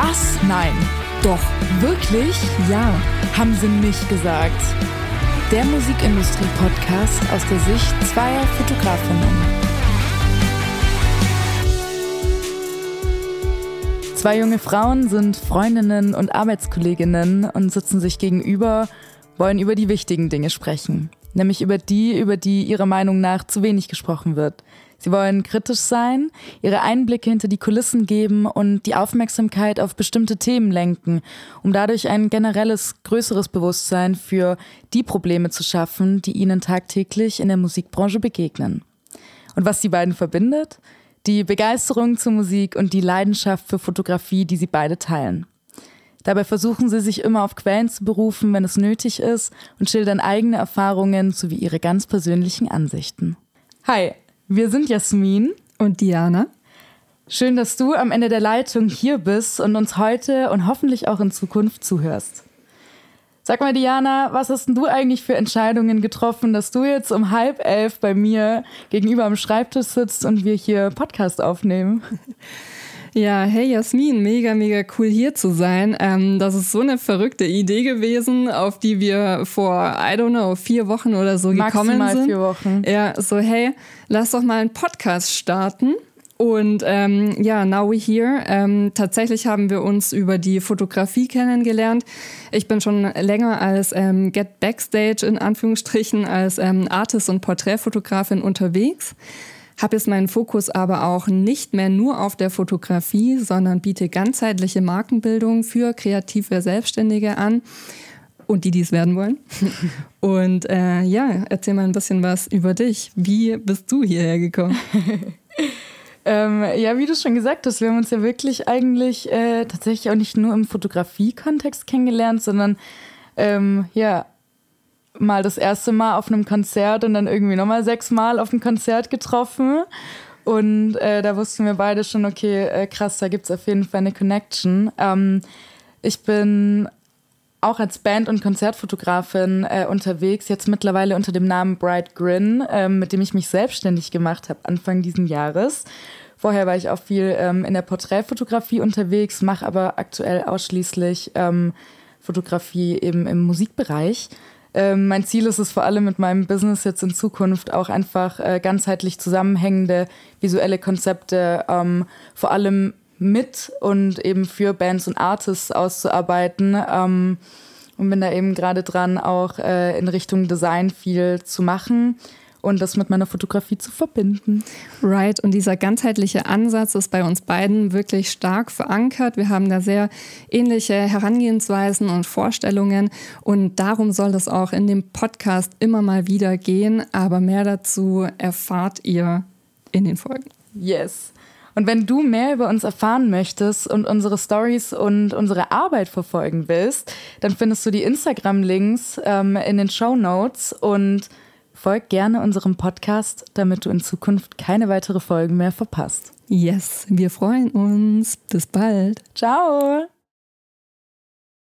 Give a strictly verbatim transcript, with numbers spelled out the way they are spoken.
Was? Nein. Doch. Wirklich? Ja. Haben sie nicht gesagt. Der Musikindustrie-Podcast aus der Sicht zweier Fotografinnen. Zwei junge Frauen sind Freundinnen und Arbeitskolleginnen und sitzen sich gegenüber, wollen über die wichtigen Dinge sprechen. Nämlich über die, über die ihrer Meinung nach zu wenig gesprochen wird. Sie wollen kritisch sein, ihre Einblicke hinter die Kulissen geben und die Aufmerksamkeit auf bestimmte Themen lenken, um dadurch ein generelles, größeres Bewusstsein für die Probleme zu schaffen, die ihnen tagtäglich in der Musikbranche begegnen. Und was die beiden verbindet? Die Begeisterung zur Musik und die Leidenschaft für Fotografie, die sie beide teilen. Dabei versuchen sie sich immer auf Quellen zu berufen, wenn es nötig ist, und schildern eigene Erfahrungen sowie ihre ganz persönlichen Ansichten. Hi, wir sind Jasmin und Diana. Schön, dass du am Ende der Leitung hier bist und uns heute und hoffentlich auch in Zukunft zuhörst. Sag mal, Diana, was hast denn du eigentlich für Entscheidungen getroffen, dass du jetzt um halb elf bei mir gegenüber am Schreibtisch sitzt und wir hier Podcast aufnehmen? Ja, hey Jasmin, mega, mega cool hier zu sein. Ähm, das ist so eine verrückte Idee gewesen, auf die wir vor, I don't know, vier Wochen oder so gekommen sind. Maximal vier Wochen. Ja, so hey, lass doch mal einen Podcast starten. Und ähm, ja, now we're here. Ähm, tatsächlich haben wir uns über die Fotografie kennengelernt. Ich bin schon länger als ähm, Get Backstage in Anführungsstrichen, als ähm, Artist und Porträtfotografin unterwegs. Habe jetzt meinen Fokus aber auch nicht mehr nur auf der Fotografie, sondern biete ganzheitliche Markenbildung für kreative Selbstständige an und die, die es werden wollen. Und äh, ja, erzähl mal ein bisschen was über dich. Wie bist du hierher gekommen? Ähm, ja, wie du schon gesagt hast, wir haben uns ja wirklich eigentlich äh, tatsächlich auch nicht nur im Fotografie-Kontext kennengelernt, sondern ähm, ja, mal das erste Mal auf einem Konzert und dann irgendwie nochmal sechs Mal auf einem Konzert getroffen. Und äh, da wussten wir beide schon, okay, äh, krass, da gibt's auf jeden Fall eine Connection. Ähm, ich bin auch als Band- und Konzertfotografin äh, unterwegs, jetzt mittlerweile unter dem Namen Bright Grin, äh, mit dem ich mich selbstständig gemacht habe Anfang diesen Jahres. Vorher war ich auch viel ähm, in der Porträtfotografie unterwegs, mache aber aktuell ausschließlich ähm, Fotografie eben im Musikbereich. Ähm, mein Ziel ist es vor allem mit meinem Business jetzt in Zukunft auch einfach äh, ganzheitlich zusammenhängende visuelle Konzepte ähm, vor allem mit und eben für Bands und Artists auszuarbeiten ähm, und bin da eben gerade dran, auch äh, in Richtung Design viel zu machen und das mit meiner Fotografie zu verbinden. Right, und dieser ganzheitliche Ansatz ist bei uns beiden wirklich stark verankert. Wir haben da sehr ähnliche Herangehensweisen und Vorstellungen und darum soll es auch in dem Podcast immer mal wieder gehen, aber mehr dazu erfahrt ihr in den Folgen. Yes. Und wenn du mehr über uns erfahren möchtest und unsere Stories und unsere Arbeit verfolgen willst, dann findest du die Instagram-Links ähm, in den Shownotes und folg gerne unserem Podcast, damit du in Zukunft keine weitere Folgen mehr verpasst. Yes, wir freuen uns. Bis bald. Ciao.